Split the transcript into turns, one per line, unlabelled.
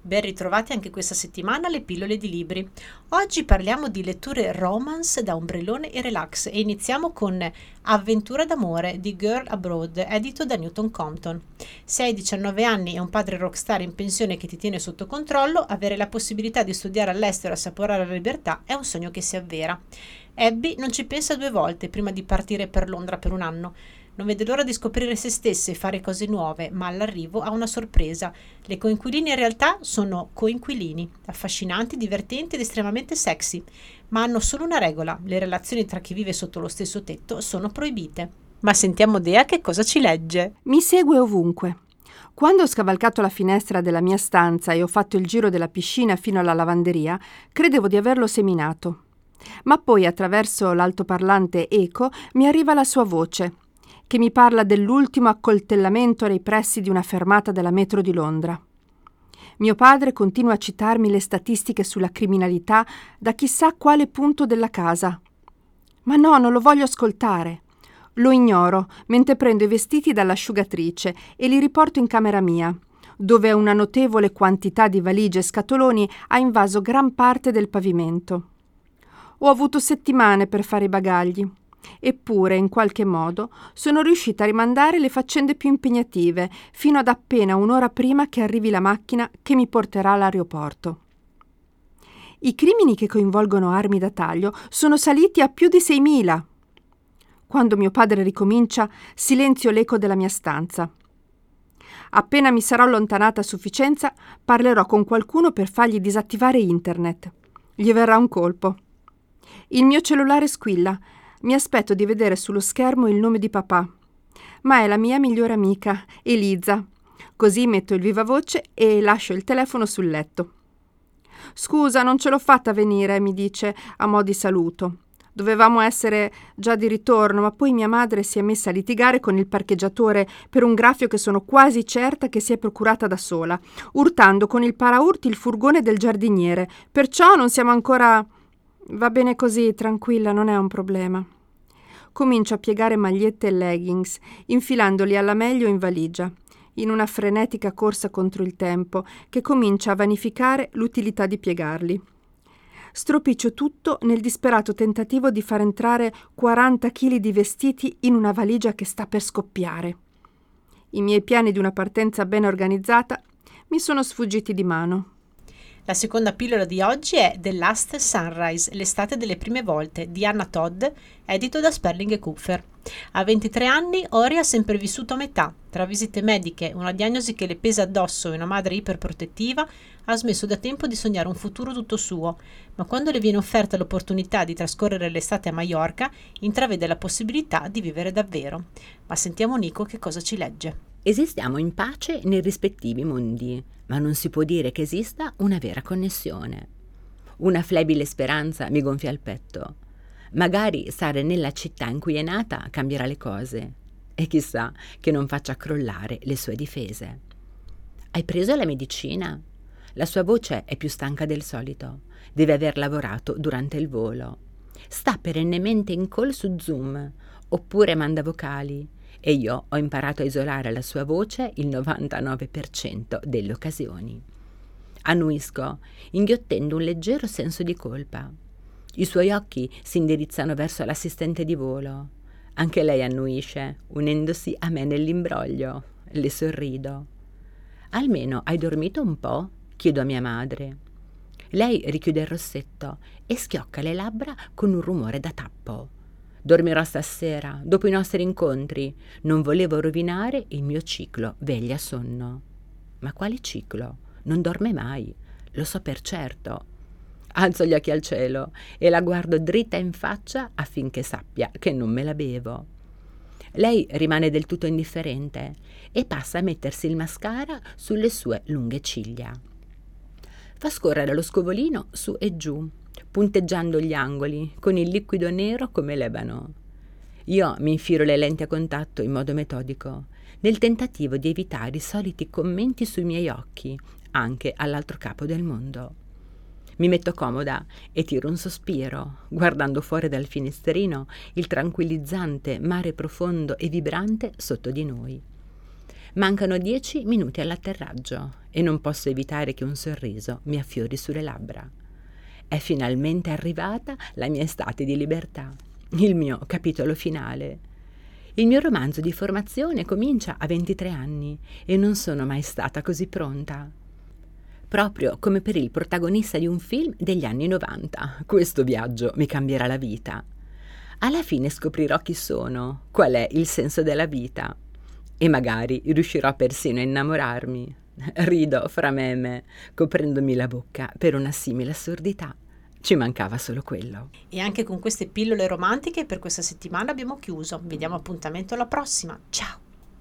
Ben ritrovati anche questa settimana alle pillole di libri. Oggi parliamo di letture romance da ombrellone e relax e iniziamo con Avventura d'amore di Girl Abroad, edito da Newton Compton. Se hai 19 anni e un padre rockstar in pensione che ti tiene sotto controllo, avere la possibilità di studiare all'estero e assaporare la libertà è un sogno che si avvera. Abby non ci pensa due volte prima di partire per Londra per un anno. Non vede l'ora di scoprire se stessa e fare cose nuove, ma all'arrivo ha una sorpresa. Le coinquiline in realtà sono coinquilini, affascinanti, divertenti ed estremamente sexy, ma hanno solo una regola: le relazioni tra chi vive sotto lo stesso tetto sono proibite. Ma sentiamo Dea che cosa ci legge.
Mi segue ovunque. Quando ho scavalcato la finestra della mia stanza e ho fatto il giro della piscina fino alla lavanderia, credevo di averlo seminato. Ma poi attraverso l'altoparlante eco mi arriva la sua voce, che mi parla dell'ultimo accoltellamento nei pressi di una fermata della metro di Londra. Mio padre continua a citarmi le statistiche sulla criminalità da chissà quale punto della casa. Ma no, non lo voglio ascoltare. Lo ignoro mentre prendo i vestiti dall'asciugatrice e li riporto in camera mia, dove una notevole quantità di valigie e scatoloni ha invaso gran parte del pavimento. Ho avuto settimane per fare i bagagli. Eppure, in qualche modo, sono riuscita a rimandare le faccende più impegnative fino ad appena un'ora prima che arrivi la macchina che mi porterà all'aeroporto. I crimini che coinvolgono armi da taglio sono saliti a più di 6.000. Quando mio padre ricomincia, silenzio l'eco della mia stanza. Appena mi sarò allontanata a sufficienza, parlerò con qualcuno per fargli disattivare internet. Gli verrà un colpo. Il mio cellulare squilla. Mi aspetto di vedere sullo schermo il nome di papà, ma è la mia migliore amica, Eliza. Così metto il vivavoce e lascio il telefono sul letto. «Scusa, non ce l'ho fatta venire», mi dice a mo' di saluto. Dovevamo essere già di ritorno, ma poi mia madre si è messa a litigare con il parcheggiatore per un graffio che sono quasi certa che si è procurata da sola, urtando con il paraurti il furgone del giardiniere. Perciò non siamo ancora... Va bene così, tranquilla, non è un problema. Comincio a piegare magliette e leggings, infilandoli alla meglio in valigia, in una frenetica corsa contro il tempo che comincia a vanificare l'utilità di piegarli. Stropiccio tutto nel disperato tentativo di far entrare 40 chili di vestiti in una valigia che sta per scoppiare. I miei piani di una partenza ben organizzata mi sono sfuggiti di mano.
La seconda pillola di oggi è The Last Sunrise, l'estate delle prime volte, di Anna Todd, edito da Sperling e Kupfer. A 23 anni, Ori ha sempre vissuto a metà. Tra visite mediche, una diagnosi che le pesa addosso e una madre iperprotettiva, ha smesso da tempo di sognare un futuro tutto suo. Ma quando le viene offerta l'opportunità di trascorrere l'estate a Maiorca, intravede la possibilità di vivere davvero. Ma sentiamo Nico che cosa ci legge.
Esistiamo in pace nei rispettivi mondi, ma non si può dire che esista una vera connessione. Una flebile speranza mi gonfia il petto. Magari stare nella città in cui è nata cambierà le cose, e chissà che non faccia crollare le sue difese. Hai preso la medicina? La sua voce è più stanca del solito. Deve aver lavorato durante il volo. Sta perennemente in call su Zoom, oppure manda vocali, e io ho imparato a isolare la sua voce il 99% delle occasioni. Annuisco, inghiottendo un leggero senso di colpa. I suoi occhi si indirizzano verso l'assistente di volo. Anche lei annuisce, unendosi a me nell'imbroglio. Le sorrido. «Almeno hai dormito un po'?» chiedo a mia madre. Lei richiude il rossetto e schiocca le labbra con un rumore da tappo. «Dormirò stasera, dopo i nostri incontri. Non volevo rovinare il mio ciclo veglia-sonno». «Ma quale ciclo? Non dorme mai, lo so per certo». Alzo gli occhi al cielo e la guardo dritta in faccia affinché sappia che non me la bevo. Lei rimane del tutto indifferente e passa a mettersi il mascara sulle sue lunghe ciglia. Fa scorrere lo scovolino su e giù, punteggiando gli angoli con il liquido nero come l'ebano. Io mi infilo le lenti a contatto in modo metodico, nel tentativo di evitare i soliti commenti sui miei occhi, anche all'altro capo del mondo. Mi metto comoda e tiro un sospiro, guardando fuori dal finestrino il tranquillizzante mare profondo e vibrante sotto di noi. Mancano 10 minuti all'atterraggio e non posso evitare che un sorriso mi affiori sulle labbra. È finalmente arrivata la mia estate di libertà, il mio capitolo finale. Il mio romanzo di formazione comincia a 23 anni e non sono mai stata così pronta. Proprio come per il protagonista di un film degli anni 90, questo viaggio mi cambierà la vita. Alla fine scoprirò chi sono, qual è il senso della vita e magari riuscirò persino a innamorarmi. Rido fra me e me, coprendomi la bocca per una simile assurdità. Ci mancava solo quello.
E anche con queste pillole romantiche per questa settimana abbiamo chiuso. Vi diamo appuntamento alla prossima. Ciao!